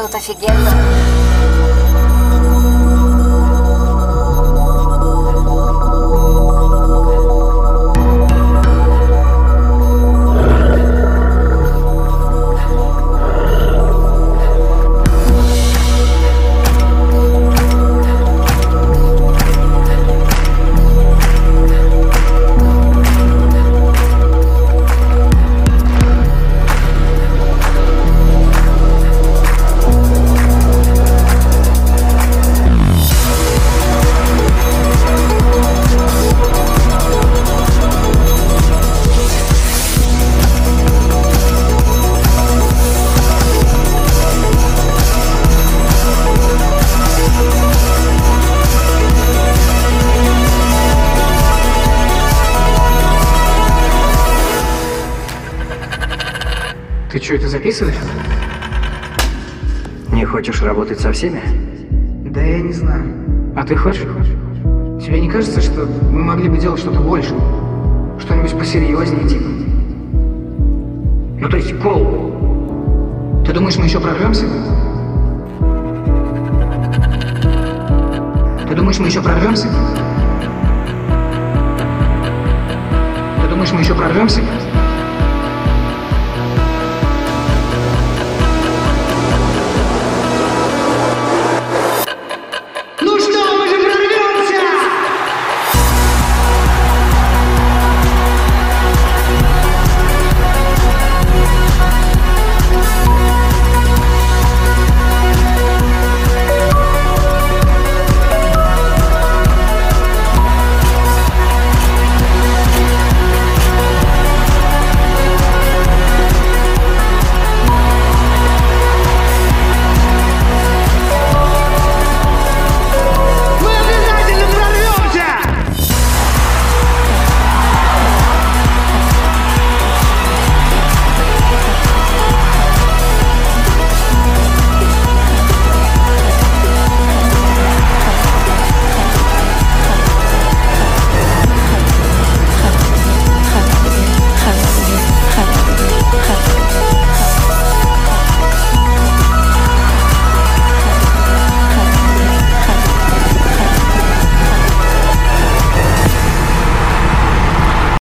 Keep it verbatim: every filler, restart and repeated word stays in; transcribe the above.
тут офигенно. Ты что, это записываешь? Не хочешь работать со всеми? Да я не знаю. А ты хочешь? Тебе не кажется, что мы могли бы делать что-то больше? Что-нибудь посерьезнее, типа? Ну то есть кол. Ты думаешь, мы еще прорвемся? Ты думаешь, мы еще прорвемся? Ты думаешь, мы еще прорвемся?